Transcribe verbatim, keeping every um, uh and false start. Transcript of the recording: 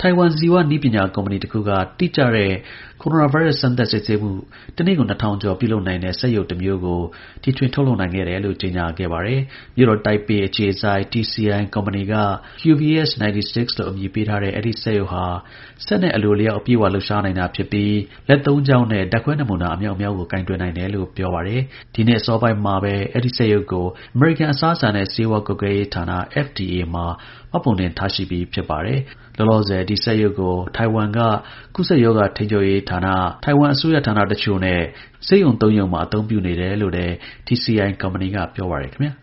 ထိုင်ဝမ်ဇီဝနည်းပညာကုမ္ပဏီတစ်ခုကတိကျတဲ့ ကိုရိုနာဗိုင်းရပ်စ်စမ်းသပ်စစ်ဆေးမှုတစ်နေ့ကို နှစ်ထောင်ကျော်ပြုလုပ်နိုင်တဲ့စက်ရုပ်တစ်မျိုးကိုတီထွင်ထုတ်လုပ်နိုင်ခဲ့တယ်လို့ ကြေညာခဲ့ပါတယ်။ မြို့တော်တိုင်ပေအခြေစိုက် တီ စီ အိုင် ကုမ္ပဏီက Q V S ၉၆ လို့အမည်ပေးထားတဲ့ အဲဒီစက်ရုပ်ဟာ စက်နဲ့အလိုအလျောက်အပြည့်အဝလှုပ်ရှားနိုင်တာဖြစ်ပြီး လက်သုံးချောင်းနဲ့ ဓါတ်ခွဲနမူနာအမြောက်အများကိုကိုင်တွယ်နိုင်တယ်လို့ပြောပါတယ်။ ဒီနှစ်အစောပိုင်းမှာပဲ အဲဒီစက်ရုပ်ကို အမေရိကန်အစားအစာနဲ့ဆေးဝါးကွပ်ကဲရေးဌာန F D A မှာ မှတ်ပုံတင်ထားရှိပြီးဖြစ်ပါတယ်။ လောလောဆယ် ဒီစက်ရုပ်ကို ထိုင်ဝမ်က ကူးစက်ရောဂါထိန်းချုပ်ရေးဌာန၊ ထိုင်ဝမ်အစိုးရဌာနတစ်ချို့နဲ့ ဆေးရုံသုံးရုံမှာ အသုံးပြုနေတယ်လို့လည်း တီ စီ အိုင် ကုမ္ပဏီက ပြောပါတယ်ခင်ဗျာ